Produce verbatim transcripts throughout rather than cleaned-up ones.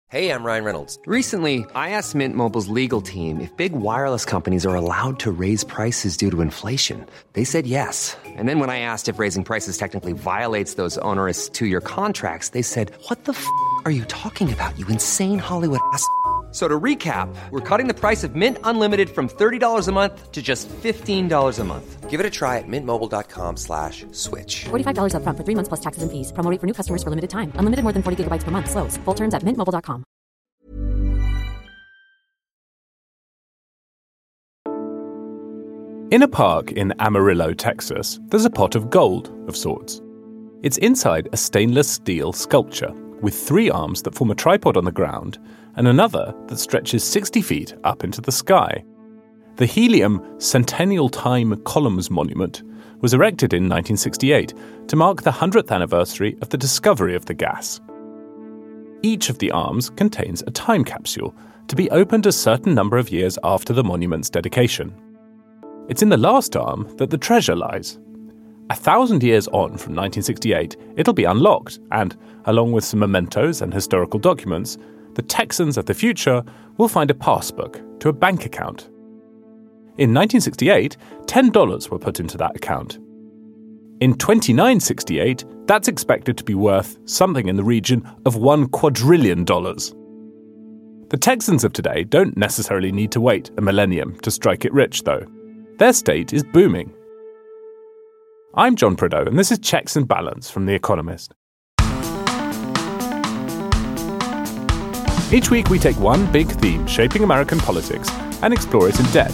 Hey, I'm Ryan Reynolds. Recently, I asked Mint Mobile's legal team if big wireless companies are allowed to raise prices due to inflation. They said yes. And then when I asked if raising prices technically violates those onerous two-year contracts, they said, what the f*** are you talking about, you insane Hollywood ass f- So to recap, we're cutting the price of Mint Unlimited from thirty dollars a month to just fifteen dollars a month. Give it a try at mintmobile.com slash switch. forty-five dollars up front for three months plus taxes and fees. Promo rate for new customers for limited time. Unlimited more than forty gigabytes per month. Slows full terms at mint mobile dot com. In a park in Amarillo, Texas, there's a pot of gold of sorts. It's inside a stainless steel sculpture with three arms that form a tripod on the ground and another that stretches sixty feet up into the sky. The Helium Centennial Time Columns Monument was erected in nineteen sixty-eight to mark the hundredth anniversary of the discovery of the gas. Each of the arms contains a time capsule to be opened a certain number of years after the monument's dedication. It's in the last arm that the treasure lies. A thousand years on from nineteen sixty-eight, it'll be unlocked, and, along with some mementos and historical documents, the Texans of the future will find a passbook to a bank account. In nineteen sixty-eight, ten dollars were put into that account. In twenty-nine sixty-eight, that's expected to be worth something in the region of one quadrillion dollars. The Texans of today don't necessarily need to wait a millennium to strike it rich, though. Their state is booming. I'm John Prideaux, and this is Checks and Balance from The Economist. Each week we take one big theme shaping American politics and explore it in depth.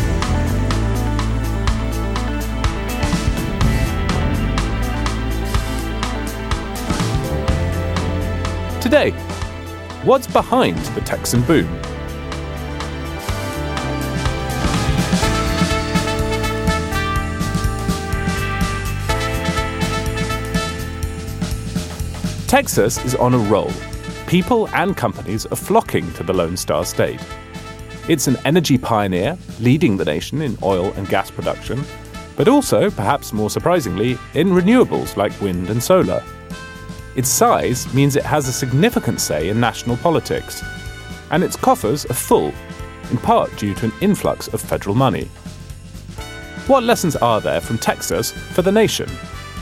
Today, what's behind the Texan boom? Texas is on a roll. People and companies are flocking to the Lone Star State. It's an energy pioneer, leading the nation in oil and gas production, but also, perhaps more surprisingly, in renewables like wind and solar. Its size means it has a significant say in national politics, and its coffers are full, in part due to an influx of federal money. What lessons are there from Texas for the nation?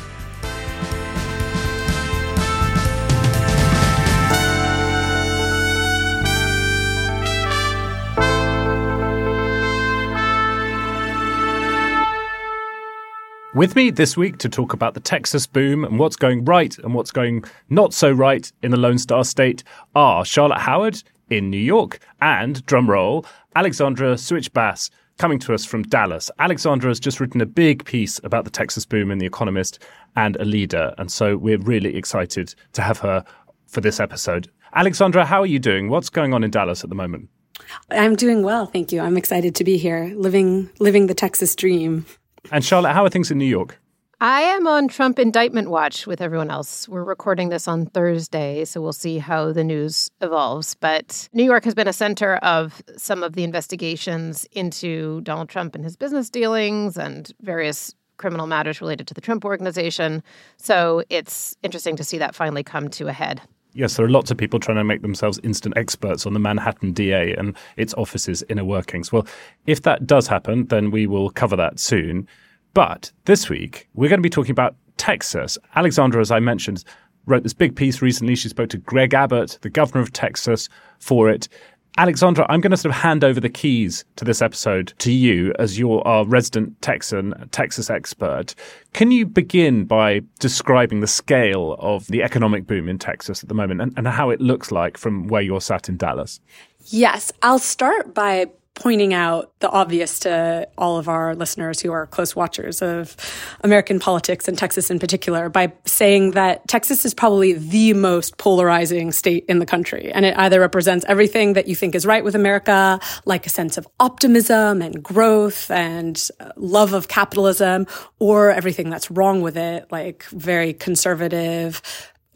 With me this week to talk about the Texas boom and what's going right and what's going not so right in the Lone Star State are Charlotte Howard in New York and, drumroll, Alexandra Suich-Bass coming to us from Dallas. Alexandra has just written a big piece about the Texas boom in The Economist and a leader, and so we're really excited to have her for this episode. Alexandra, how are you doing? What's going on in Dallas at the moment? I'm doing well, thank you. I'm excited to be here, living living the Texas dream. And Charlotte, how are things in New York? I am on Trump indictment watch with everyone else. We're recording this on Thursday, so we'll see how the news evolves. But New York has been a center of some of the investigations into Donald Trump and his business dealings and various criminal matters related to the Trump Organization. So it's interesting to see that finally come to a head. Yes, there are lots of people trying to make themselves instant experts on the Manhattan D A and its office's inner workings. Well, if that does happen, then we will cover that soon. But this week, we're going to be talking about Texas. Alexandra, as I mentioned, wrote this big piece recently. She spoke to Greg Abbott, the governor of Texas, for it. Alexandra, I'm going to sort of hand over the keys to this episode to you as you're our resident Texan, Texas expert. Can you begin by describing the scale of the economic boom in Texas at the moment and, and how it looks like from where you're sat in Dallas? Yes, I'll start by pointing out the obvious to all of our listeners who are close watchers of American politics and Texas in particular by saying that Texas is probably the most polarizing state in the country. And it either represents everything that you think is right with America, like a sense of optimism and growth and love of capitalism, or everything that's wrong with it, like very conservative,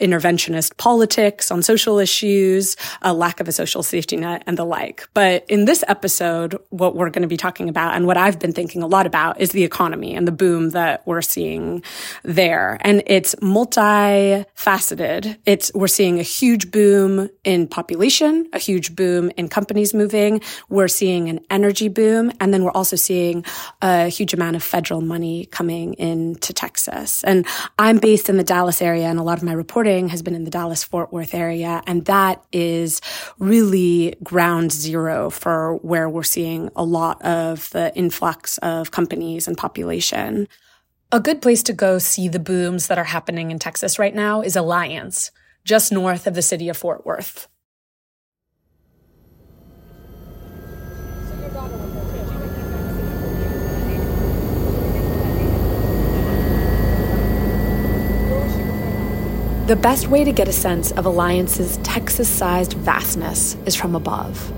interventionist politics on social issues, a lack of a social safety net, and the like. But in this episode, what we're going to be talking about and what I've been thinking a lot about is the economy and the boom that we're seeing there. And it's multifaceted. It's, we're seeing a huge boom in population, a huge boom in companies moving. We're seeing an energy boom. And then we're also seeing a huge amount of federal money coming into Texas. And I'm based in the Dallas area, and a lot of my reporting has been in the Dallas-Fort Worth area, and that is really ground zero for where we're seeing a lot of the influx of companies and population. A good place to go see the booms that are happening in Texas right now is Alliance, just north of the city of Fort Worth. The best way to get a sense of Alliance's Texas-sized vastness is from above.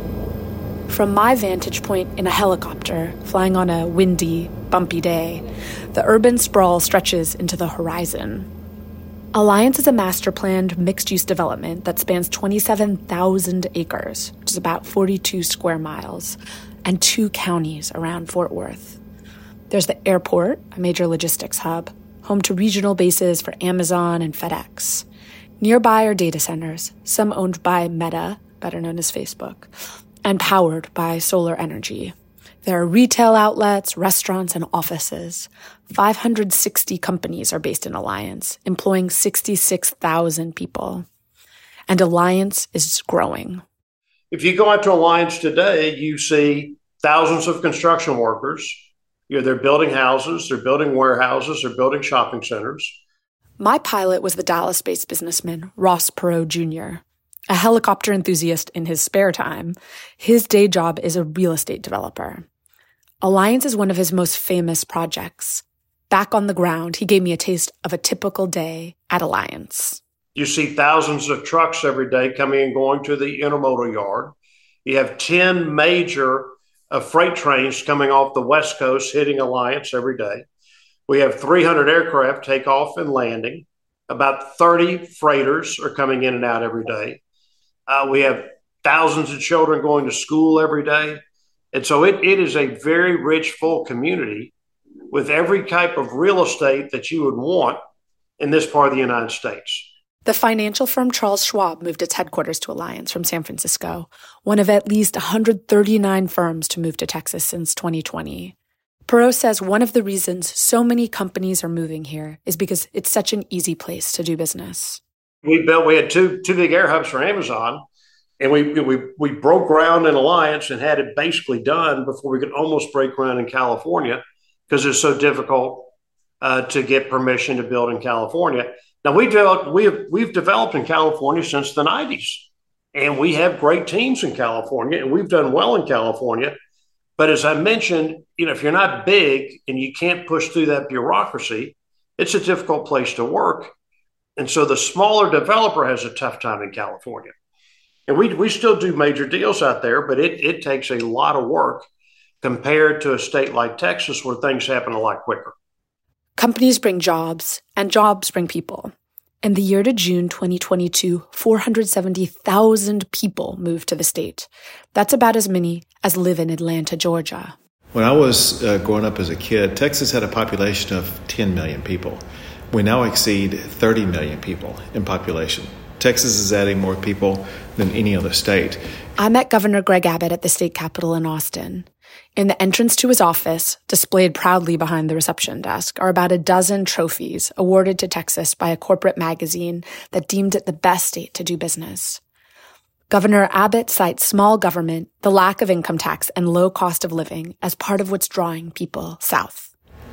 From my vantage point in a helicopter, flying on a windy, bumpy day, the urban sprawl stretches into the horizon. Alliance is a master-planned mixed-use development that spans twenty-seven thousand acres, which is about forty-two square miles, and two counties around Fort Worth. There's the airport, a major logistics hub, home to regional bases for Amazon and FedEx. Nearby are data centers, some owned by Meta, better known as Facebook, and powered by solar energy. There are retail outlets, restaurants, and offices. five hundred sixty companies are based in Alliance, employing sixty-six thousand people. And Alliance is growing. If you go out to Alliance today, you see thousands of construction workers. You know, they're building houses, they're building warehouses, they're building shopping centers. My pilot was the Dallas-based businessman Ross Perot Junior, a helicopter enthusiast in his spare time. His day job is a real estate developer. Alliance is one of his most famous projects. Back on the ground, he gave me a taste of a typical day at Alliance. You see thousands of trucks every day coming and going to the intermodal yard. You have ten major of freight trains coming off the West Coast hitting Alliance every day. We have three hundred aircraft take off and landing. About thirty freighters are coming in and out every day. Uh, we have thousands of children going to school every day. And so it, it is a very rich, full community with every type of real estate that you would want in this part of the United States. The financial firm Charles Schwab moved its headquarters to Alliance from San Francisco, one of at least one hundred thirty-nine firms to move to Texas since twenty twenty. Perot says one of the reasons so many companies are moving here is because it's such an easy place to do business. We built, we had two two big air hubs for Amazon, and we we we broke ground in Alliance and had it basically done before we could almost break ground in California because it's so difficult uh, to get permission to build in California. Now, we developed, we have, we've developed in California since the nineties, and we have great teams in California, and we've done well in California. But as I mentioned, you know, if you're not big and you can't push through that bureaucracy, it's a difficult place to work. And so the smaller developer has a tough time in California. And we we still do major deals out there, but it, it takes a lot of work compared to a state like Texas where things happen a lot quicker. Companies bring jobs, and jobs bring people. In the year to June twenty twenty-two, four hundred seventy thousand people moved to the state. That's about as many as live in Atlanta, Georgia. When I was uh, growing up as a kid, Texas had a population of ten million people. We now exceed thirty million people in population. Texas is adding more people than any other state. I met Governor Greg Abbott at the state capitol in Austin. In the entrance to his office, displayed proudly behind the reception desk, are about a dozen trophies awarded to Texas by a corporate magazine that deemed it the best state to do business. Governor Abbott cites small government, the lack of income tax, and low cost of living as part of what's drawing people south.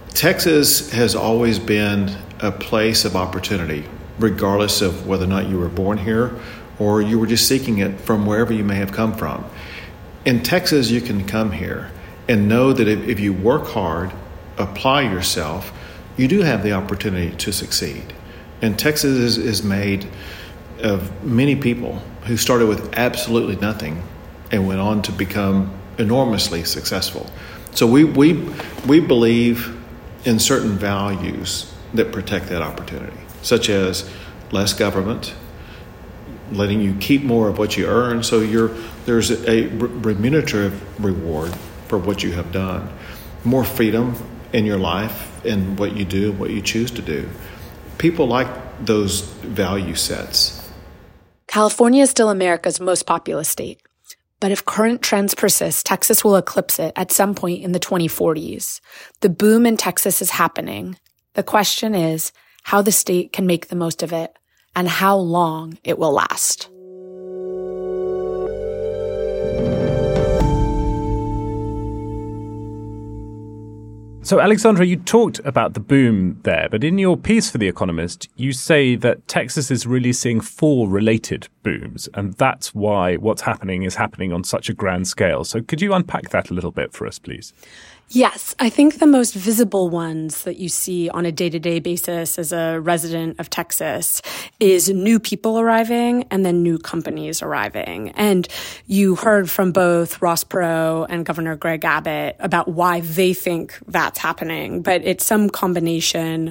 Texas has always been a place of opportunity, regardless of whether or not you were born here or you were just seeking it from wherever you may have come from. In Texas, you can come here and know that if, if you work hard, apply yourself, you do have the opportunity to succeed. And Texas is, is made of many people who started with absolutely nothing and went on to become enormously successful. So we we we believe in certain values that protect that opportunity, such as less government, letting you keep more of what you earn. So you're, there's a remunerative reward for what you have done. More freedom in your life and what you do and what you choose to do. People like those value sets. California is still America's most populous state. But if current trends persist, Texas will eclipse it at some point in the twenty forties. The boom in Texas is happening. The question is how the state can make the most of it and how long it will last. So, Alexandra, you talked about the boom there, but in your piece for The Economist, you say that Texas is really seeing four related booms, and that's why what's happening is happening on such a grand scale. So could you unpack that a little bit for us, please? Yes, I think the most visible ones that you see on a day-to-day basis as a resident of Texas is new people arriving and then new companies arriving. And you heard from both Ross Perot and Governor Greg Abbott about why they think that's happening. But it's some combination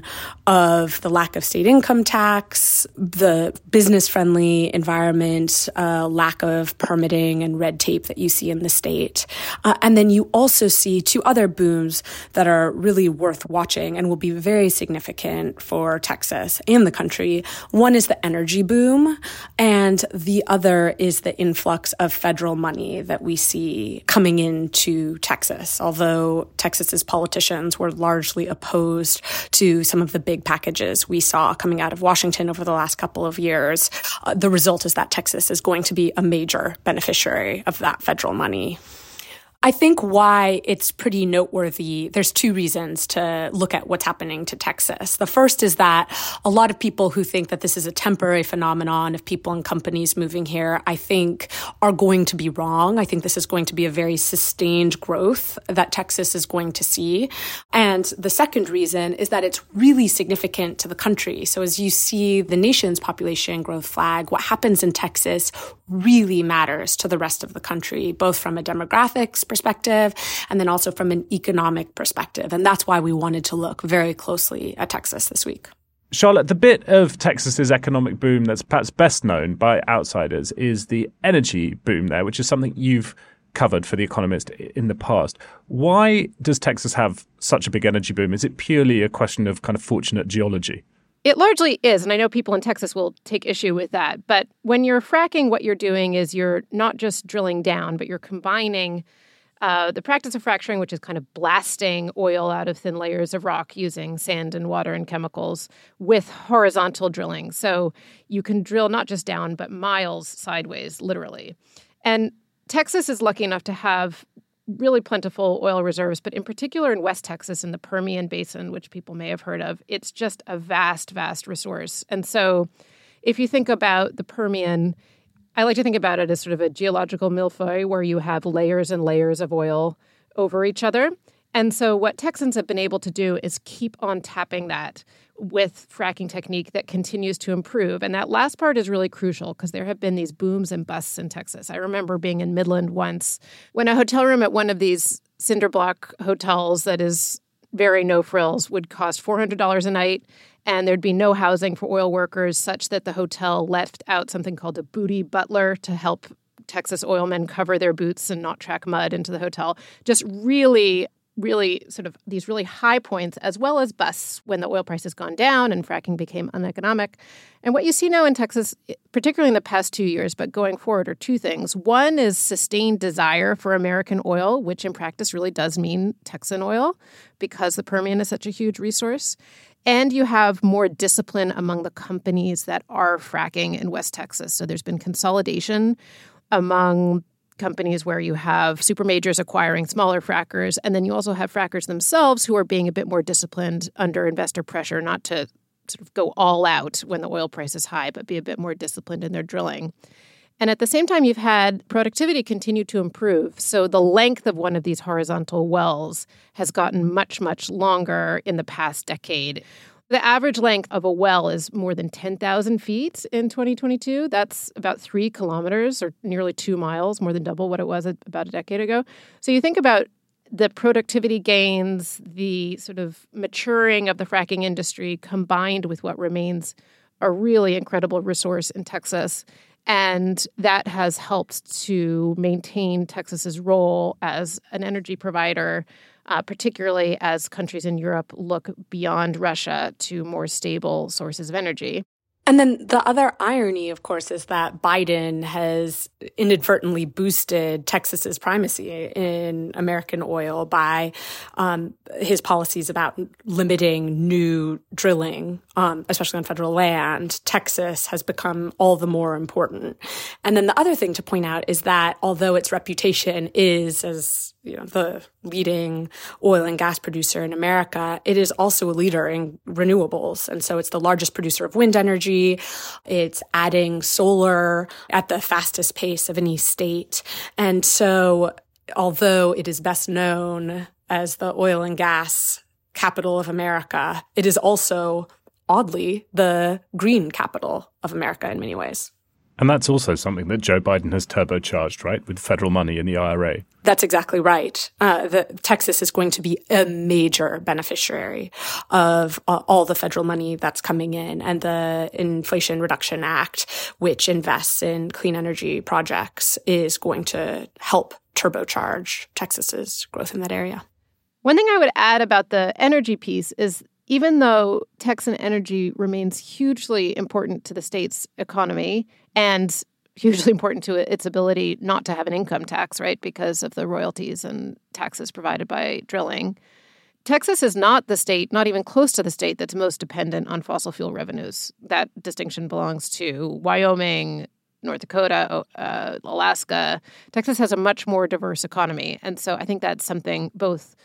of the lack of state income tax, the business-friendly environment, uh, lack of permitting and red tape that you see in the state. Uh, and then you also see two other booms that are really worth watching and will be very significant for Texas and the country. One is the energy boom, and the other is the influx of federal money that we see coming into Texas. Although Texas's politicians were largely opposed to some of the big packages we saw coming out of Washington over the last couple of years, uh, the result is that Texas is going to be a major beneficiary of that federal money. I think why it's pretty noteworthy, there's two reasons to look at what's happening to Texas. The first is that a lot of people who think that this is a temporary phenomenon of people and companies moving here, I think are going to be wrong. I think this is going to be a very sustained growth that Texas is going to see. And the second reason is that it's really significant to the country. So as you see the nation's population growth flag, what happens in Texas really matters to the rest of the country, both from a demographics perspective and then also from an economic perspective. And that's why we wanted to look very closely at Texas this week. Charlotte, the bit of Texas's economic boom that's perhaps best known by outsiders is the energy boom there, which is something you've covered for The Economist in the past. Why does Texas have such a big energy boom? Is it purely a question of kind of fortunate geology? It largely is, and I know people in Texas will take issue with that. But when you're fracking, what you're doing is you're not just drilling down, but you're combining uh, the practice of fracturing, which is kind of blasting oil out of thin layers of rock using sand and water and chemicals, with horizontal drilling. So you can drill not just down, but miles sideways, literally. And Texas is lucky enough to have really plentiful oil reserves, but in particular in West Texas in the Permian Basin, which people may have heard of, it's just a vast, vast resource. And so if you think about the Permian, I like to think about it as sort of a geological millefeuille where you have layers and layers of oil over each other. And so what Texans have been able to do is keep on tapping that with fracking technique that continues to improve. And that last part is really crucial because there have been these booms and busts in Texas. I remember being in Midland once when a hotel room at one of these cinder block hotels that is very no frills would cost four hundred dollars a night, and there'd be no housing for oil workers, such that the hotel left out something called a booty butler to help Texas oilmen cover their boots and not track mud into the hotel. Just really really sort of these really high points as well as busts when the oil price has gone down and fracking became uneconomic. And what you see now in Texas, particularly in the past two years, but going forward, are two things. One is sustained desire for American oil, which in practice really does mean Texan oil because the Permian is such a huge resource. And you have more discipline among the companies that are fracking in West Texas. So there's been consolidation among companies where you have super majors acquiring smaller frackers, and then you also have frackers themselves who are being a bit more disciplined under investor pressure, not to sort of go all out when the oil price is high, but be a bit more disciplined in their drilling. And at the same time, you've had productivity continue to improve. So the length of one of these horizontal wells has gotten much, much longer in the past decade. The average length of a well is more than ten thousand feet in twenty twenty-two. That's about three kilometers or nearly two miles, more than double what it was about a decade ago. So you think about the productivity gains, the sort of maturing of the fracking industry combined with what remains a really incredible resource in Texas. And that has helped to maintain Texas's role as an energy provider, uh, particularly as countries in Europe look beyond Russia to more stable sources of energy. And then the other irony, of course, is that Biden has inadvertently boosted Texas's primacy in American oil by um, his policies about limiting new drilling, um, especially on federal land. Texas has become all the more important. And then the other thing to point out is that although its reputation is as you know, the leading oil and gas producer in America, it is also a leader in renewables. And so it's the largest producer of wind energy. It's adding solar at the fastest pace of any state. And so although it is best known as the oil and gas capital of America, it is also, oddly, the green capital of America in many ways. And that's also something that Joe Biden has turbocharged, right, with federal money in the I R A. That's exactly right. Uh, the, Texas is going to be a major beneficiary of uh, all the federal money that's coming in, and the Inflation Reduction Act, which invests in clean energy projects, is going to help turbocharge Texas's growth in that area. One thing I would add about the energy piece is even though Texan energy remains hugely important to the state's economy and hugely important to its ability not to have an income tax, right, because of the royalties and taxes provided by drilling, Texas is not the state, not even close to the state, that's most dependent on fossil fuel revenues. That distinction belongs to Wyoming, North Dakota, uh, Alaska. Texas has a much more diverse economy. And so I think that's something both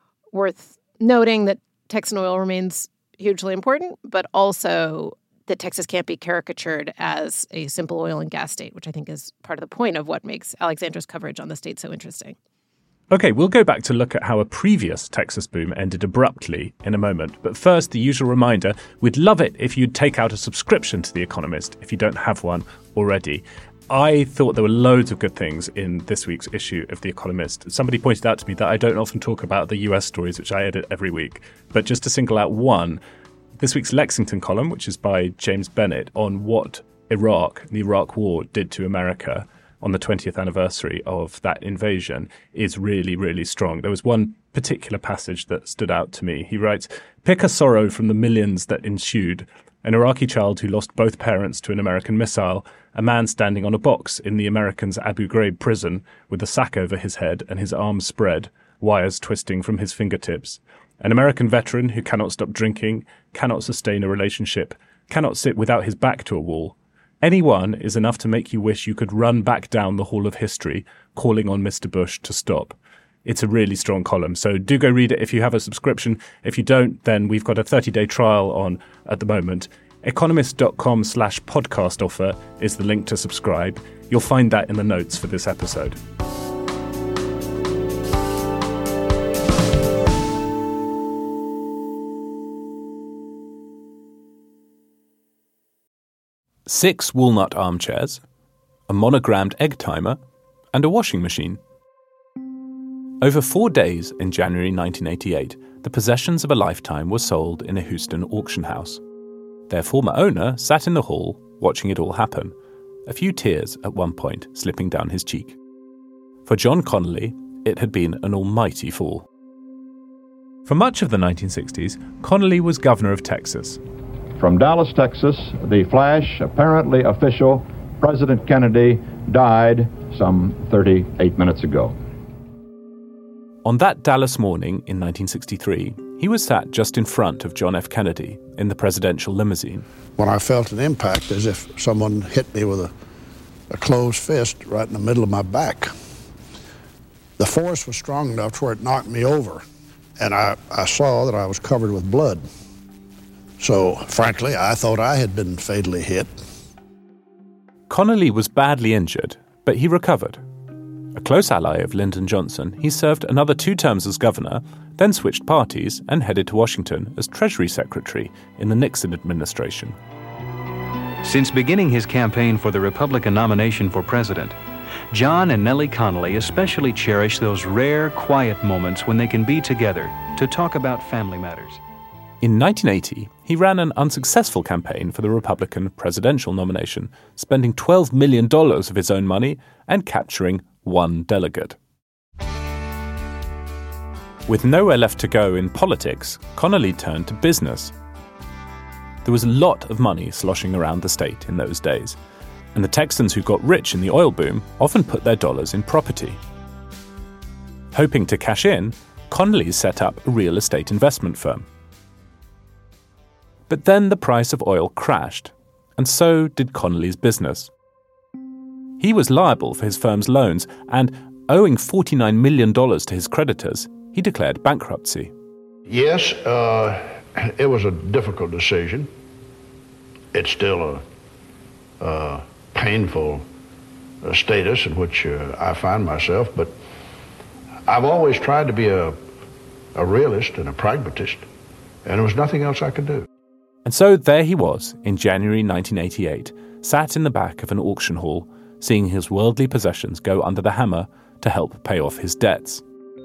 worth noting, that Texan oil remains hugely important, but also that Texas can't be caricatured as a simple oil and gas state, which I think is part of the point of what makes Alexandra's coverage on the state so interesting. Okay, we'll go back to look at how a previous Texas boom ended abruptly in a moment. But first, the usual reminder, we'd love it if you'd take out a subscription to The Economist if you don't have one already. I thought there were loads of good things in this week's issue of The Economist. Somebody pointed out to me that I don't often talk about the U S stories, which I edit every week. But just to single out one, this week's Lexington column, which is by James Bennett, on what Iraq, the Iraq War, did to America on the twentieth anniversary of that invasion, is really, really strong. There was one particular passage that stood out to me. He writes, "Pick a sorrow from the millions that ensued. An Iraqi child who lost both parents to an American missile, a man standing on a box in the Americans' Abu Ghraib prison with a sack over his head and his arms spread, wires twisting from his fingertips. An American veteran who cannot stop drinking, cannot sustain a relationship, cannot sit without his back to a wall. Any one is enough to make you wish you could run back down the hall of history, calling on Mister Bush to stop." It's a really strong column, so do go read it if you have a subscription. If you don't, then we've got a thirty-day trial on at the moment. Economist.com slash podcast offer is the link to subscribe. You'll find that in the notes for this episode. Six walnut armchairs, a monogrammed egg timer, and a washing machine. Over four days in January nineteen eighty-eight, the possessions of a lifetime were sold in a Houston auction house. Their former owner sat in the hall, watching it all happen, a few tears at one point slipping down his cheek. For John Connolly, it had been an almighty fall. For much of the nineteen sixties, Connolly was governor of Texas. From Dallas, Texas, the flash, apparently official, President Kennedy died some thirty-eight minutes ago. On that Dallas morning in nineteen sixty-three, he was sat just in front of John F. Kennedy in the presidential limousine. When I felt an impact, as if someone hit me with a, a closed fist right in the middle of my back. The force was strong enough to where it knocked me over, and I, I saw that I was covered with blood. So, frankly, I thought I had been fatally hit. Connolly was badly injured, but he recovered. A close ally of Lyndon Johnson, he served another two terms as governor, then switched parties and headed to Washington as Treasury Secretary in the Nixon administration. Since beginning his campaign for the Republican nomination for president, John and Nellie Connolly especially cherish those rare, quiet moments when they can be together to talk about family matters. In nineteen eighty, he ran an unsuccessful campaign for the Republican presidential nomination, spending twelve million dollars of his own money and capturing one delegate. With nowhere left to go in politics, Connally turned to business. There was a lot of money sloshing around the state in those days, and the Texans who got rich in the oil boom often put their dollars in property. Hoping to cash in, Connally set up a real estate investment firm. But then the price of oil crashed, and so did Connally's business. He was liable for his firm's loans, and owing forty-nine million dollars to his creditors, he declared bankruptcy. Yes, uh, it was a difficult decision. It's still a, a painful uh, status in which uh, I find myself, but I've always tried to be a, a realist and a pragmatist, and there was nothing else I could do. And so there he was in January nineteen eighty-eight, sat in the back of an auction hall, seeing his worldly possessions go under the hammer to help pay off his debts.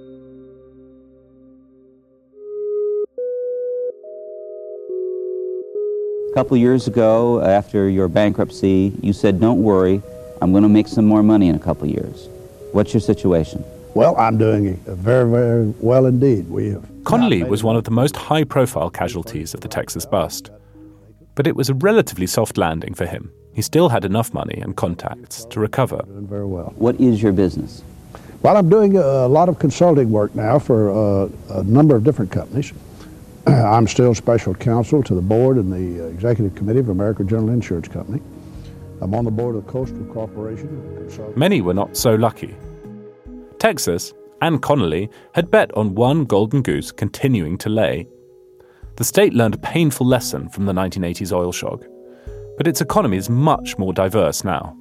A couple years ago, after your bankruptcy, you said, don't worry, I'm going to make some more money in a couple years. What's your situation? Well, I'm doing very, very well indeed. We have Connally was one of the most high-profile casualties of the Texas bust. But it was a relatively soft landing for him. He still had enough money and contacts to recover. Doing very well. What is your business? Well, I'm doing a lot of consulting work now for uh, a number of different companies. I'm still special counsel to the board and the executive committee of American General Insurance Company. I'm on the board of the Coastal Corporation. Many were not so lucky. Texas and Connally had bet on one golden goose continuing to lay. The state learned a painful lesson from the nineteen eighties oil shock, but its economy is much more diverse now.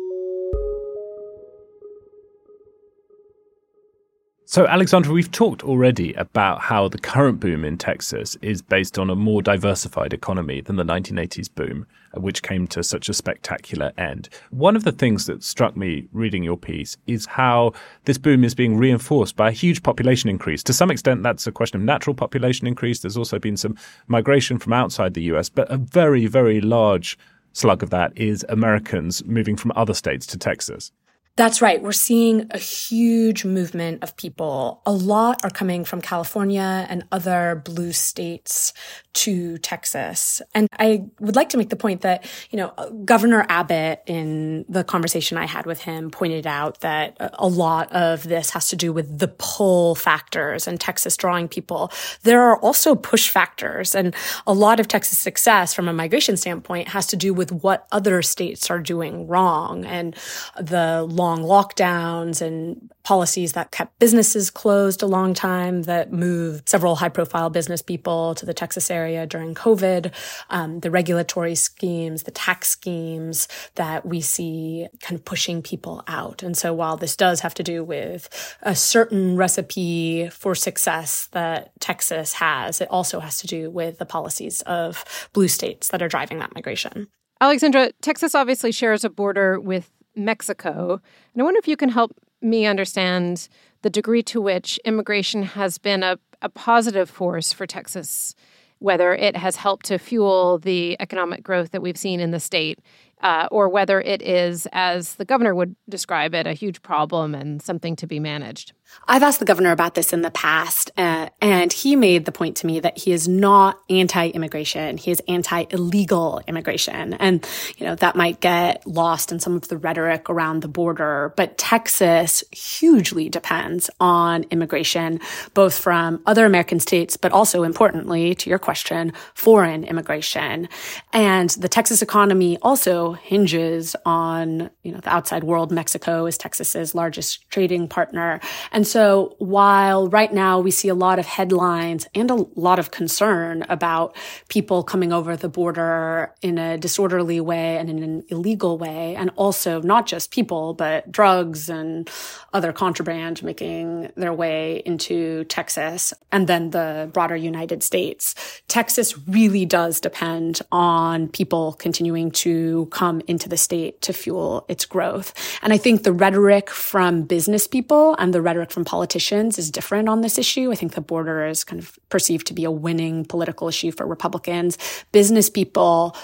So, Alexandra, we've talked already about how the current boom in Texas is based on a more diversified economy than the nineteen eighties boom, which came to such a spectacular end. One of the things that struck me reading your piece is how this boom is being reinforced by a huge population increase. To some extent, that's a question of natural population increase. There's also been some migration from outside the U S, but a very, very large slug of that is Americans moving from other states to Texas. That's right. We're seeing a huge movement of people. A lot are coming from California and other blue states to Texas. And I would like to make the point that, you know, Governor Abbott, in the conversation I had with him, pointed out that a lot of this has to do with the pull factors and Texas drawing people. There are also push factors. And a lot of Texas success from a migration standpoint has to do with what other states are doing wrong and the long lockdowns and policies that kept businesses closed a long time, that moved several high-profile business people to the Texas area during COVID, um, the regulatory schemes, the tax schemes that we see kind of pushing people out. And so while this does have to do with a certain recipe for success that Texas has, it also has to do with the policies of blue states that are driving that migration. Alexandra, Texas obviously shares a border with Mexico. And I wonder if you can help me understand the degree to which immigration has been a, a positive force for Texas, whether it has helped to fuel the economic growth that we've seen in the state, uh, or whether it is, as the governor would describe it, a huge problem and something to be managed. I've asked the governor about this in the past, uh, and he made the point to me that he is not anti-immigration. He is anti-illegal immigration. And, you know, that might get lost in some of the rhetoric around the border. But Texas hugely depends on immigration, both from other American states, but also, importantly, to your question, foreign immigration. And the Texas economy also hinges on, you know, the outside world. Mexico is Texas's largest trading partner. And so while right now we see a lot of headlines and a lot of concern about people coming over the border in a disorderly way and in an illegal way, and also not just people, but drugs and other contraband making their way into Texas and then the broader United States, Texas really does depend on people continuing to come come into the state to fuel its growth. And I think the rhetoric from business people and the rhetoric from politicians is different on this issue. I think the border is kind of perceived to be a winning political issue for Republicans. Business people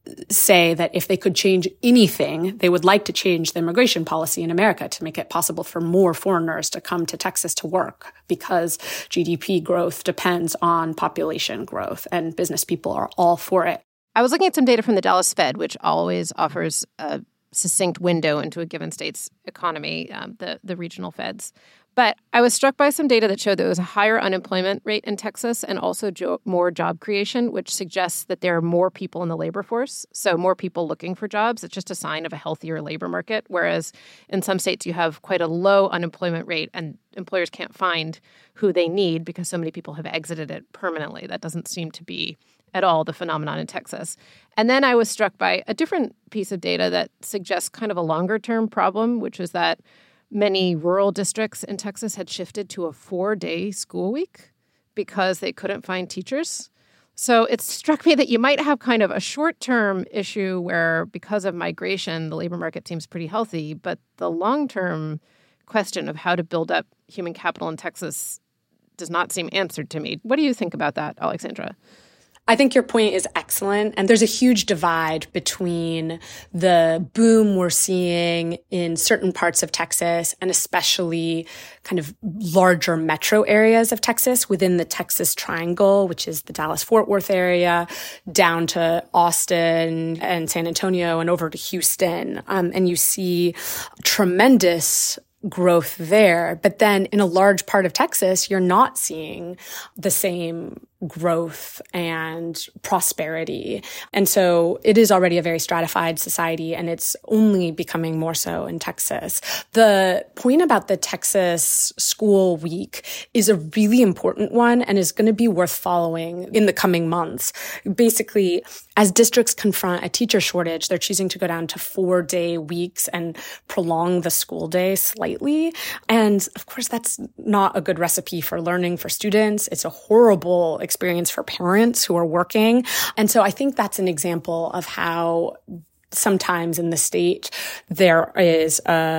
say that if they could change anything, they would like to change the immigration policy in America to make it possible for more foreigners to come to Texas to work, because G D P growth depends on population growth, and business people are all for it. I was looking at some data from the Dallas Fed, which always offers a succinct window into a given state's economy, um, the, the regional feds. But I was struck by some data that showed there was a higher unemployment rate in Texas and also jo- more job creation, which suggests that there are more people in the labor force, so more people looking for jobs. It's just a sign of a healthier labor market, whereas in some states you have quite a low unemployment rate and employers can't find who they need because so many people have exited it permanently. That doesn't seem to be at all the phenomenon in Texas. And then I was struck by a different piece of data that suggests kind of a longer-term problem, which is that many rural districts in Texas had shifted to a four-day school week because they couldn't find teachers. So it struck me that you might have kind of a short-term issue where, because of migration, the labor market seems pretty healthy, but the long-term question of how to build up human capital in Texas does not seem answered to me. What do you think about that, Alexandra? I think your point is excellent. And there's a huge divide between the boom we're seeing in certain parts of Texas and especially kind of larger metro areas of Texas within the Texas Triangle, which is the Dallas-Fort Worth area, down to Austin and San Antonio and over to Houston. Um, and you see tremendous growth there. But then in a large part of Texas, you're not seeing the same growth and prosperity. And so it is already a very stratified society, and it's only becoming more so in Texas. The point about the Texas school week is a really important one and is going to be worth following in the coming months. Basically, as districts confront a teacher shortage, they're choosing to go down to four-day weeks and prolong the school day slightly. And of course, that's not a good recipe for learning for students. It's a horrible experience for parents who are working. And so I think that's an example of how sometimes in the state, there is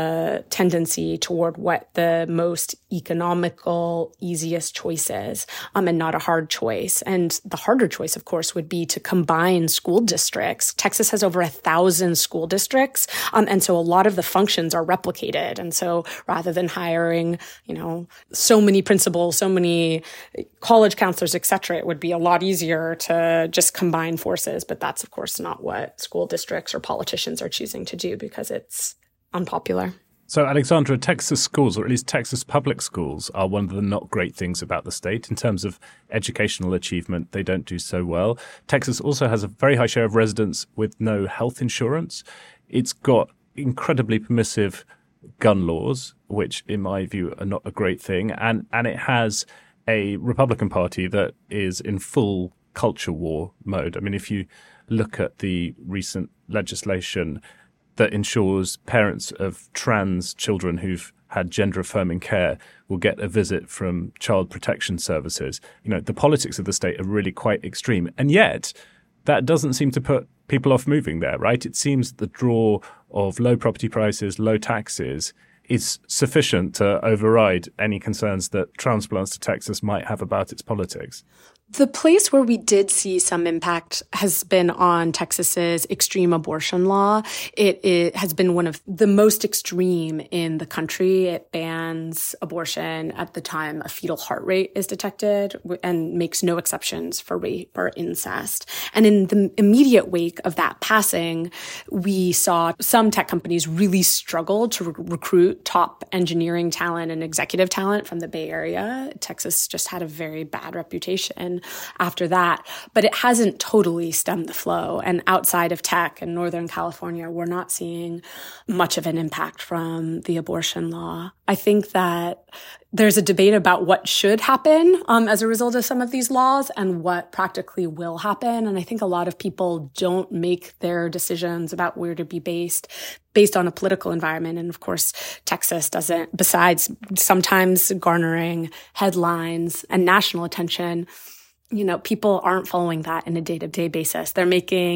a tendency toward what the most economical, easiest choice is, um, and not a hard choice. And the harder choice, of course, would be to combine school districts. Texas has over a thousand school districts. Um, and so a lot of the functions are replicated. And so rather than hiring, you know, so many principals, so many college counselors, et cetera, it would be a lot easier to just combine forces. But that's, of course, not what school districts or politicians are choosing to do because it's unpopular. So, Alexandra, Texas schools, or at least Texas public schools, are one of the not great things about the state. In terms of educational achievement, they don't do so well. Texas also has a very high share of residents with no health insurance. It's got incredibly permissive gun laws, which, in my view, are not a great thing. And, and it has a Republican Party that is in full culture war mode. I mean, if you look at the recent legislation that ensures parents of trans children who've had gender-affirming care will get a visit from Child Protection Services. You know, the politics of the state are really quite extreme. And yet, that doesn't seem to put people off moving there, right? It seems the draw of low property prices, low taxes is sufficient to override any concerns that transplants to Texas might have about its politics. The place where we did see some impact has been on Texas's extreme abortion law. It, it has been one of the most extreme in the country. It bans abortion at the time a fetal heart rate is detected and makes no exceptions for rape or incest. And in the immediate wake of that passing, we saw some tech companies really struggle to re- recruit top engineering talent and executive talent from the Bay Area. Texas just had a very bad reputation after that, but it hasn't totally stemmed the flow. And outside of tech in Northern California, we're not seeing much of an impact from the abortion law. I think that there's a debate about what should happen um, as a result of some of these laws and what practically will happen. And I think a lot of people don't make their decisions about where to be based based on a political environment. And of course, Texas doesn't, besides sometimes garnering headlines and national attention, you know, people aren't following that in a day-to-day basis. They're making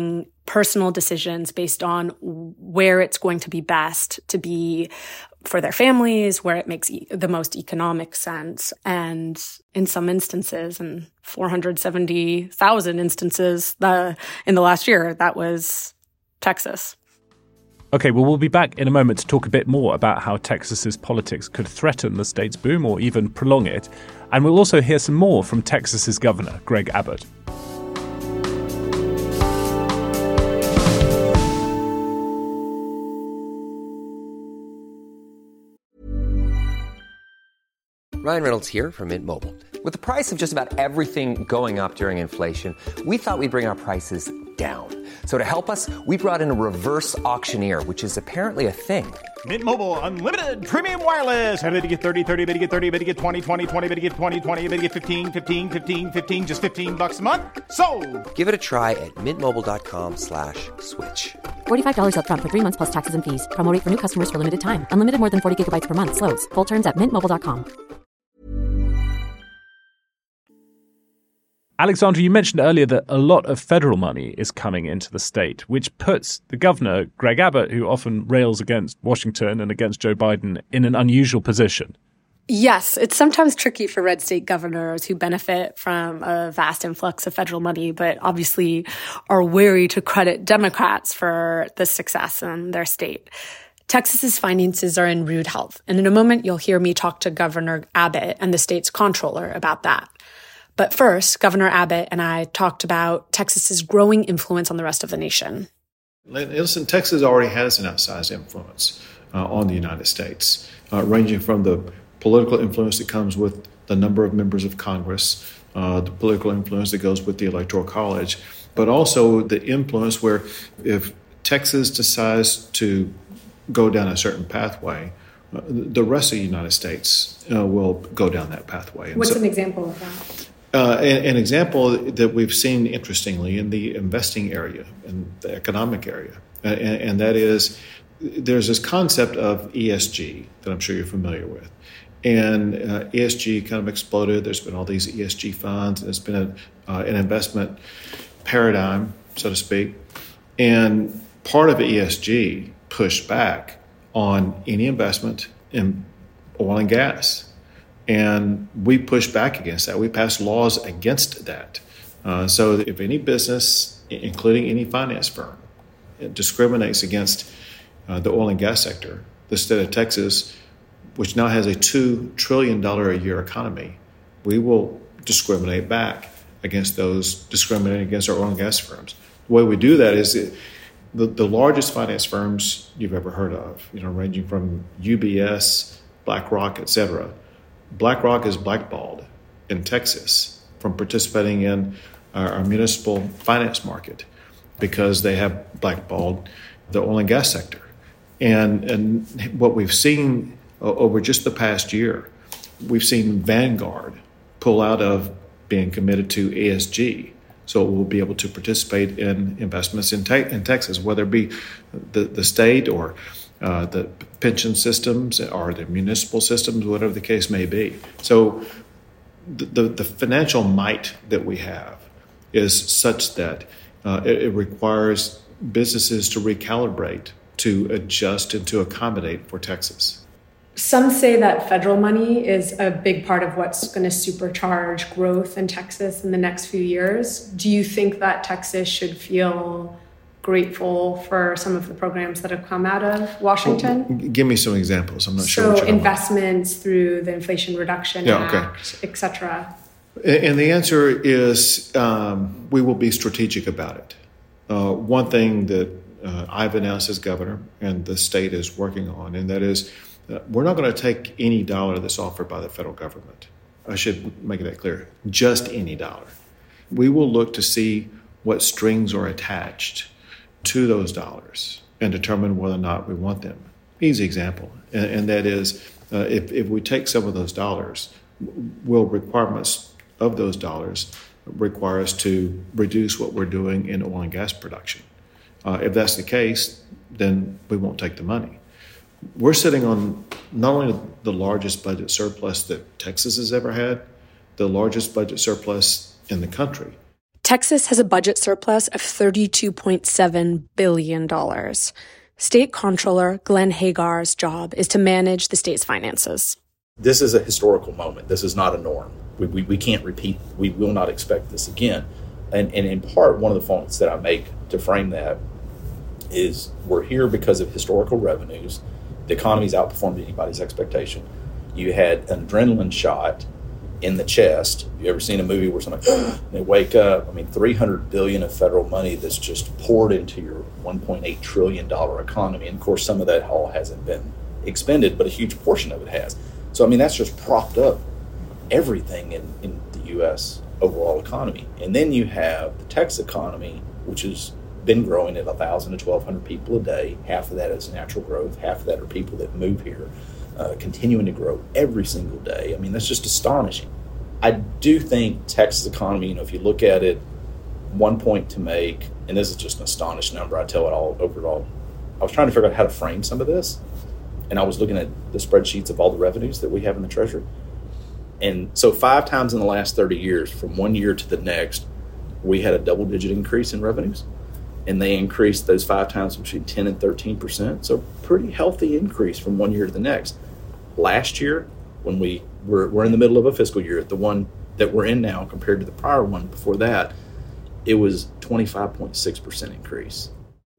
personal decisions based on where it's going to be best to be for their families, where it makes e- the most economic sense. And in some instances, and four hundred seventy thousand instances the, in the last year, that was Texas. Okay, well, we'll be back in a moment to talk a bit more about how Texas's politics could threaten the state's boom or even prolong it. And we'll also hear some more from Texas's governor, Greg Abbott. Ryan Reynolds here from Mint Mobile. With the price of just about everything going up during inflation, we thought we'd bring our prices down. So to help us, we brought in a reverse auctioneer, which is apparently a thing. Mint Mobile Unlimited Premium Wireless. How to get thirty, thirty, how to get thirty, how to get twenty, twenty, twenty, how to get twenty, twenty, how to get fifteen, fifteen, fifteen, fifteen, just fifteen bucks a month? Sold! Give it a try at mintmobile.com slash switch. forty-five dollars up front for three months plus taxes and fees. Promo rate for new customers for limited time. Unlimited more than forty gigabytes per month. Slows full terms at mint mobile dot com. Alexandra, you mentioned earlier that a lot of federal money is coming into the state, which puts the governor, Greg Abbott, who often rails against Washington and against Joe Biden, in an unusual position. Yes, it's sometimes tricky for red state governors who benefit from a vast influx of federal money, but obviously are wary to credit Democrats for the success in their state. Texas's finances are in rude health, and in a moment you'll hear me talk to Governor Abbott and the state's comptroller about that. But first, Governor Abbott and I talked about Texas's growing influence on the rest of the nation. Listen, Texas already has an outsized influence uh, on the United States, uh, ranging from the political influence that comes with the number of members of Congress, uh, the political influence that goes with the Electoral College, but also the influence where if Texas decides to go down a certain pathway, uh, the rest of the United States uh, will go down that pathway. And What's so, an example of that? Uh, an, an example that we've seen, interestingly, in the investing area, in the economic area, uh, and, and that is there's this concept of E S G that I'm sure you're familiar with. And uh, E S G kind of exploded. There's been all these E S G funds. And it's been a, uh, an investment paradigm, so to speak. And part of E S G pushed back on any investment in oil and gas. And we pushed back against that. We passed laws against that. Uh, so that if any business, including any finance firm, discriminates against uh, the oil and gas sector, the state of Texas, which now has a two trillion dollars a year economy, we will discriminate back against those discriminating against our oil and gas firms. The way we do that is that the, the largest finance firms you've ever heard of, you know, ranging from U B S, BlackRock, et cetera. BlackRock is blackballed in Texas from participating in our, our municipal finance market because they have blackballed the oil and gas sector. And, and what we've seen over just the past year, we've seen Vanguard pull out of being committed to E S G. So we'll be able to participate in investments in, te- in Texas, whether it be the, the state or Uh, the pension systems or the municipal systems, whatever the case may be. So the, the, the financial might that we have is such that uh, it, it requires businesses to recalibrate, to adjust, and to accommodate for Texas. Some say that federal money is a big part of what's going to supercharge growth in Texas in the next few years. Do you think that Texas should feel grateful for some of the programs that have come out of Washington? Well, give me some examples. I'm not so sure. So investments through the Inflation Reduction yeah, Act, okay. et cetera. And the answer is um, we will be strategic about it. Uh, one thing that uh, I've announced as governor and the state is working on, and that is uh, we're not going to take any dollar that's offered by the federal government. I should make that clear. Just any dollar. We will look to see what strings are attached to those dollars and determine whether or not we want them. Easy example, and, and that is uh, if, if we take some of those dollars, will requirements of those dollars require us to reduce what we're doing in oil and gas production? Uh, if that's the case, then we won't take the money. We're sitting on not only the largest budget surplus that Texas has ever had, the largest budget surplus in the country. Texas has a budget surplus of thirty-two point seven billion dollars. State Comptroller Glenn Hagar's job is to manage the state's finances. This is a historical moment. This is not a norm. We, we, we can't repeat, we will not expect this again. And, and in part, one of the points that I make to frame that is we're here because of historical revenues. The economy's outperformed anybody's expectation. You had an adrenaline shot in the chest. You ever seen a movie where somebody they wake up? I mean, three hundred billion dollars of federal money that's just poured into your one point eight trillion dollars economy. And of course, some of that all hasn't been expended, but a huge portion of it has. So, I mean, that's just propped up everything in, in the U S overall economy. And then you have the Texas economy, which has been growing at one thousand to twelve hundred people a day. Half of that is natural growth. Half of that are people that move here. Uh, continuing to grow every single day. I mean, that's just astonishing. I do think Texas economy, you know, if you look at it, one point to make, and this is just an astonished number, I tell it all over it all. I was trying to figure out how to frame some of this, and I was looking at the spreadsheets of all the revenues that we have in the Treasury. And so five times in the last thirty years, from one year to the next, we had a double-digit increase in revenues. And they increased those five times between ten and thirteen percent. So pretty healthy increase from one year to the next. Last year, when we were we're in the middle of a fiscal year, the one that we're in now compared to the prior one before that, it was twenty-five point six percent increase.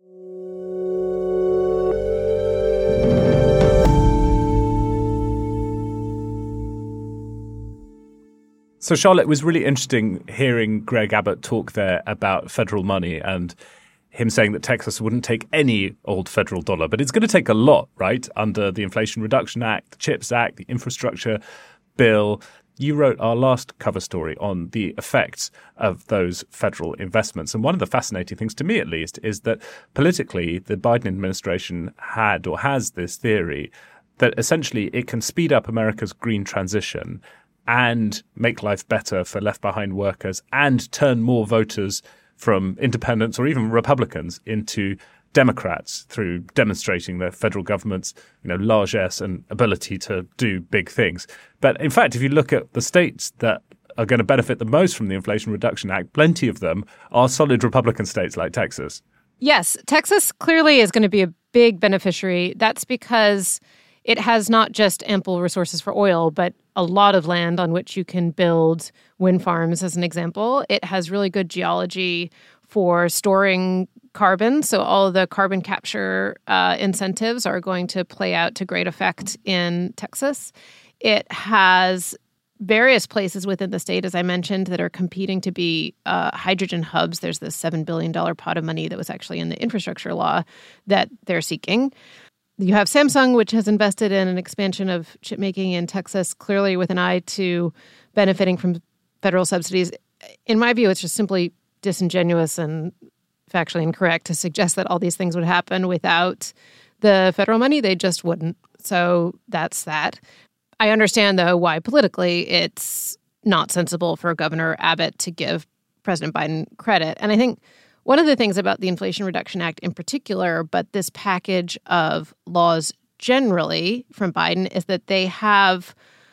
So, Charlotte, it was really interesting hearing Greg Abbott talk there about federal money and him saying that Texas wouldn't take any old federal dollar, but it's going to take a lot, right? Under the Inflation Reduction Act, the CHIPS Act, the infrastructure bill. You wrote our last cover story on the effects of those federal investments. And one of the fascinating things, to me at least, is that politically the Biden administration had or has this theory that essentially it can speed up America's green transition and make life better for left-behind workers and turn more voters from independents or even Republicans into Democrats through demonstrating the federal government's, you know, largesse and ability to do big things. But in fact, if you look at the states that are going to benefit the most from the Inflation Reduction Act, plenty of them are solid Republican states like Texas. Yes, Texas clearly is going to be a big beneficiary. That's because it has not just ample resources for oil, but a lot of land on which you can build wind farms, as an example. It has really good geology for storing carbon. So all of the carbon capture uh, incentives are going to play out to great effect in Texas. It has various places within the state, as I mentioned, that are competing to be uh, hydrogen hubs. There's this seven billion dollars pot of money that was actually in the infrastructure law that they're seeking. You have Samsung, which has invested in an expansion of chip making in Texas, clearly with an eye to benefiting from federal subsidies. In my view, it's just simply disingenuous and factually incorrect to suggest that all these things would happen without the federal money. They just wouldn't. So that's that. I understand, though, why politically it's not sensible for Governor Abbott to give President Biden credit. And I think one of the things about the Inflation Reduction Act in particular, but this package of laws generally from Biden, is that they have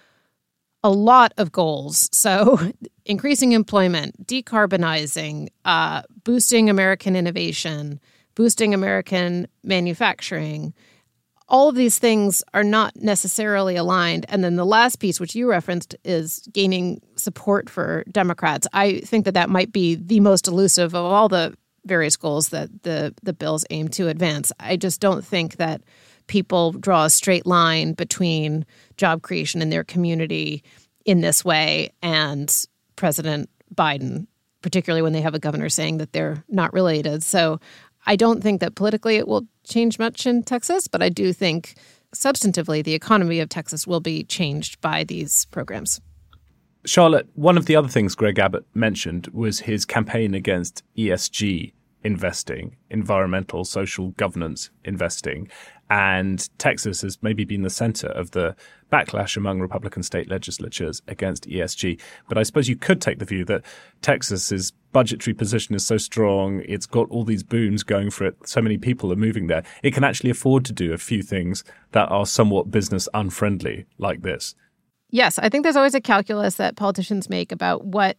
a lot of goals. So increasing employment, decarbonizing, uh, boosting American innovation, boosting American manufacturing. All of these things are not necessarily aligned. And then the last piece, which you referenced, is gaining support for Democrats. I think that that might be the most elusive of all the various goals that the, the bills aim to advance. I just don't think that people draw a straight line between job creation in their community in this way and President Biden, particularly when they have a governor saying that they're not related. So I don't think that politically it will change much in Texas, but I do think substantively the economy of Texas will be changed by these programs. Charlotte, one of the other things Greg Abbott mentioned was his campaign against E S G investing, environmental, social governance investing. And Texas has maybe been the center of the backlash among Republican state legislatures against E S G. But I suppose you could take the view that Texas's budgetary position is so strong, it's got all these booms going for it, so many people are moving there, it can actually afford to do a few things that are somewhat business unfriendly like this. Yes, I think there's always a calculus that politicians make about what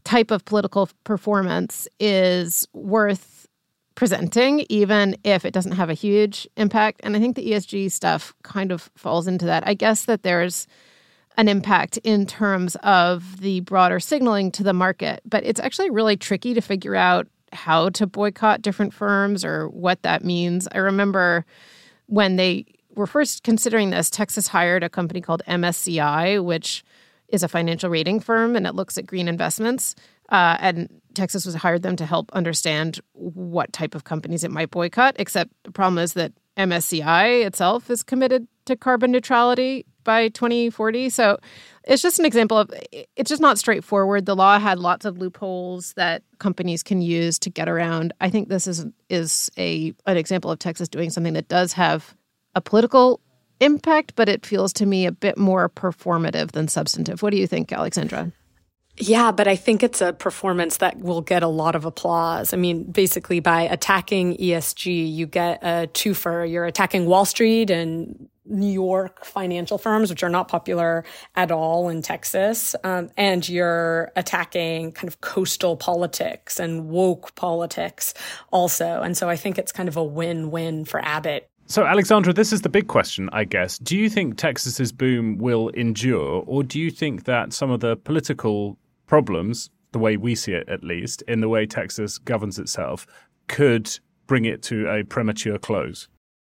type of political performance is worth presenting, even if it doesn't have a huge impact. And I think the E S G stuff kind of falls into that. I guess that there's an impact in terms of the broader signaling to the market, but it's actually really tricky to figure out how to boycott different firms or what that means. I remember when they were first considering this, Texas hired a company called M S C I, which is a financial rating firm, and it looks at green investments. Uh, and Texas was hired them to help understand what type of companies it might boycott, except the problem is that M S C I itself is committed to carbon neutrality by twenty forty. So it's just an example of, it's just not straightforward. The law had lots of loopholes that companies can use to get around. I think this is is a an example of Texas doing something that does have a political impact, but it feels to me a bit more performative than substantive. What do you think, Alexandra? Yeah, but I think it's a performance that will get a lot of applause. I mean, basically by attacking E S G, you get a twofer. You're attacking Wall Street and New York financial firms, which are not popular at all in Texas. Um, and you're attacking kind of coastal politics and woke politics also. And so I think it's kind of a win-win for Abbott. So, Alexandra, this is the big question, I guess. Do you think Texas's boom will endure, or do you think that some of the political problems, the way we see it at least, in the way Texas governs itself, could bring it to a premature close?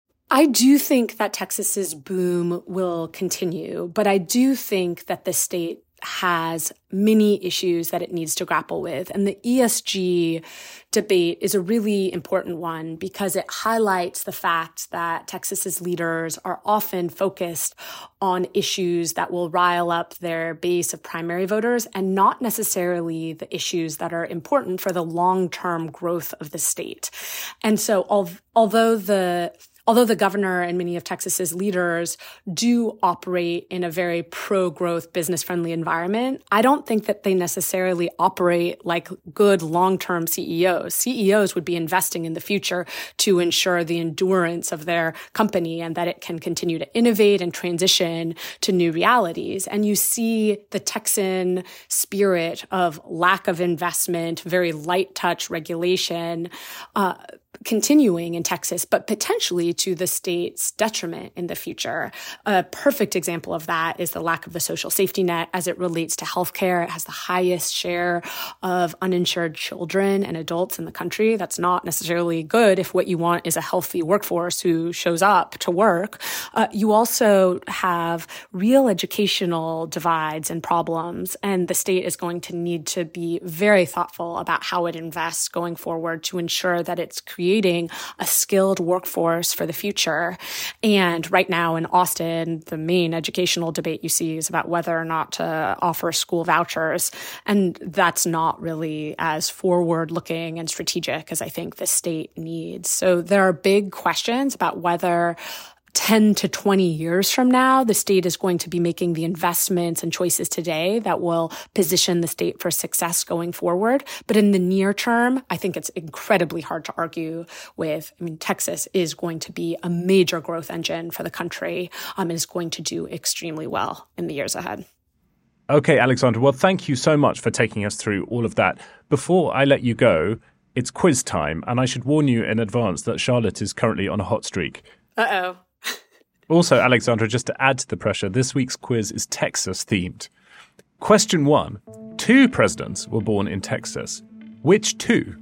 I do think that Texas's boom will continue, but I do think that the state has many issues that it needs to grapple with. And the E S G debate is a really important one because it highlights the fact that Texas's leaders are often focused on issues that will rile up their base of primary voters and not necessarily the issues that are important for the long-term growth of the state. And so al- although the Although the governor and many of Texas's leaders do operate in a very pro-growth, business-friendly environment, I don't think that they necessarily operate like good long-term C E Os. C E Os would be investing in the future to ensure the endurance of their company and that it can continue to innovate and transition to new realities. And you see the Texan spirit of lack of investment, very light touch regulation, uh, continuing in Texas, but potentially to the state's detriment in the future. A perfect example of that is the lack of the social safety net as it relates to healthcare. It has the highest share of uninsured children and adults in the country. That's not necessarily good if what you want is a healthy workforce who shows up to work. Uh, you also have real educational divides and problems, and the state is going to need to be very thoughtful about how it invests going forward to ensure that it's creating a skilled workforce for the future. And right now in Austin, the main educational debate you see is about whether or not to offer school vouchers. And that's not really as forward-looking and strategic as I think the state needs. So there are big questions about whether ten to twenty years from now, the state is going to be making the investments and choices today that will position the state for success going forward. But in the near term, I think it's incredibly hard to argue with. I mean, Texas is going to be a major growth engine for the country um, and is going to do extremely well in the years ahead. Okay, Alexandra, well, thank you so much for taking us through all of that. Before I let you go, it's quiz time, and I should warn you in advance that Charlotte is currently on a hot streak. Uh-oh. Also, Alexandra, just to add to the pressure, this week's quiz is Texas-themed. Question one. Two presidents were born in Texas. Which two?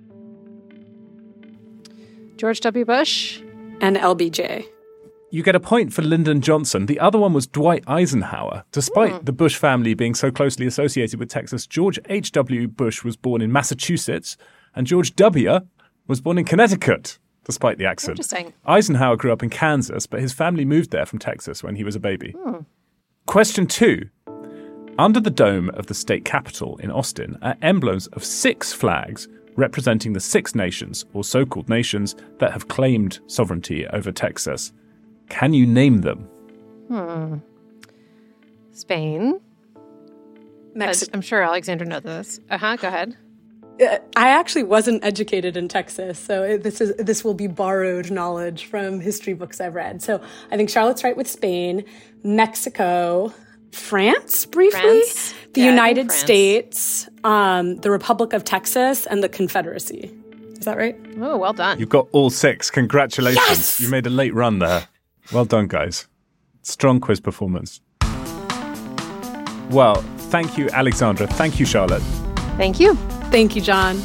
George W. Bush and L B J. You get a point for Lyndon Johnson. The other one was Dwight Eisenhower. Despite mm. the Bush family being so closely associated with Texas, George H W. Bush was born in Massachusetts, and George W. was born in Connecticut. Despite the accent. Interesting. Eisenhower grew up in Kansas, but his family moved there from Texas when he was a baby. Hmm. Question two. Under the dome of the state capitol in Austin are emblems of six flags representing the six nations, or so-called nations, that have claimed sovereignty over Texas. Can you name them? Hmm. Spain. Mexico. I'm sure Alexandra knows this. Uh-huh, go ahead. I actually wasn't educated in Texas, so this is this will be borrowed knowledge from history books I've read. So I think Charlotte's right with Spain, Mexico, France briefly, France? the Yeah, I think United France. States, um, the Republic of Texas, and the Confederacy. Is that right? Oh, well done. You've got all six. Congratulations. Yes! You made a late run there. Well done, guys. Strong quiz performance. Well, thank you, Alexandra. Thank you, Charlotte. Thank you. Thank you, John.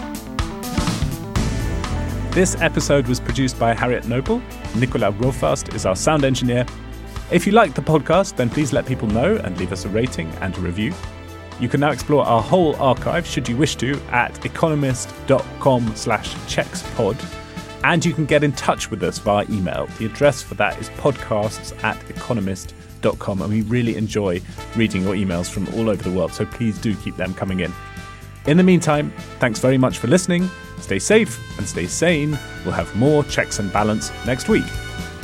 This episode was produced by Harriet Noble. Nicolas Rofast is our sound engineer. If you like the podcast, then please let people know and leave us a rating and a review. You can now explore our whole archive, should you wish to, at economist.com slash checkspod. And you can get in touch with us via email. The address for that is podcasts at economist dot com. And we really enjoy reading your emails from all over the world, so please do keep them coming in. In the meantime, thanks very much for listening. Stay safe and stay sane. We'll have more Checks and Balance next week.